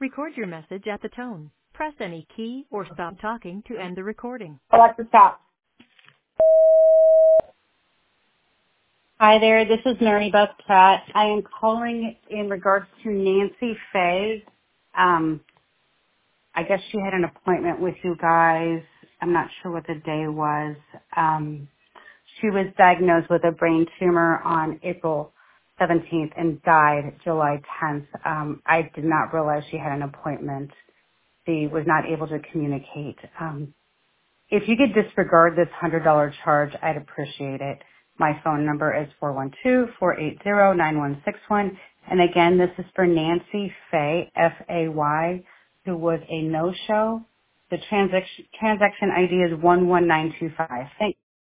Record your message at the tone. Press any key or stop talking to end the recording. Alexa, stop. Hi there, this is Mary Beth Pratt. I am calling in regards to Nancy Faye. I guess she had an appointment with you guys. I'm not sure what the day was. She was diagnosed with a brain tumor on April 17th and died July 10th. I did not realize she had an appointment. She was not able to communicate. If you could disregard this $100 charge, I'd appreciate it. My phone number is 412-480-9161. And again, this is for Nancy Faye, F-A-Y, who was a no-show. The transaction ID is 11925. Thank